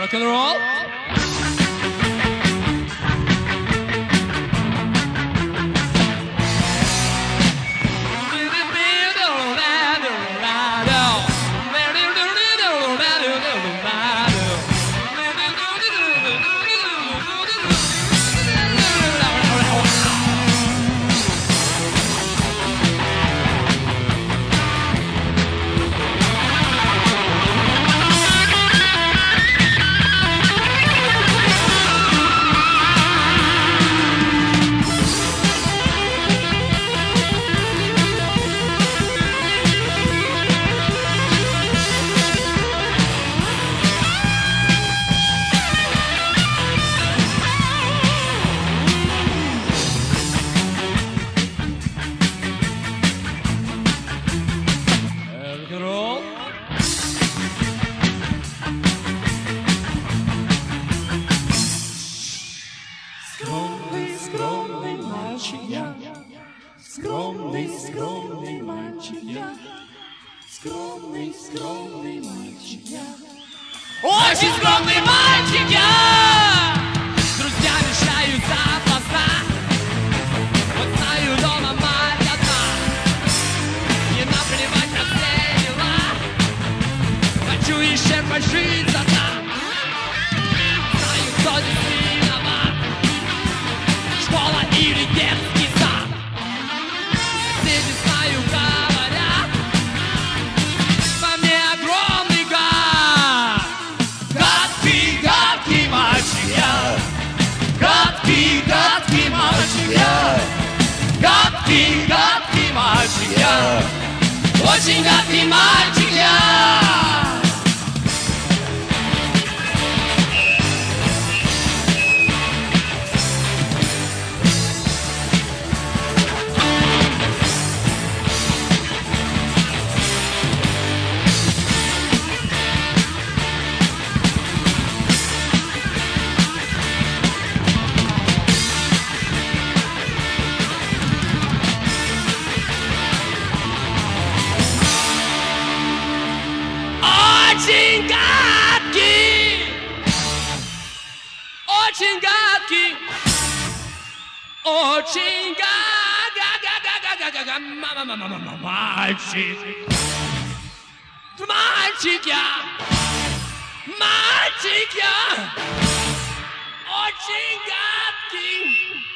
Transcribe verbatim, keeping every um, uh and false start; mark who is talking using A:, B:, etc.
A: Рок-н-ролл.
B: Скромный, скромный мальчик я, скромный, скромный мальчик я,
A: очень скромный мальчик я. Друзья мешают запасна, вот знаю, дома мать одна. Не наплевать на все дела, хочу еще пожить за дна. Знаю, кто здесь виноват, школа или детский сад. Соседи знаю, говорят, по мне огромный гад. Гадкий, гадкий мальчик я, гадкий, гадкий мальчик я, гадкий, гадкий мальчик я, очень гадкий мальчик я. Очень гадкий, очень гадкий, очень гадкий мальчик, мальчик я, мальчик я, очень гадкий.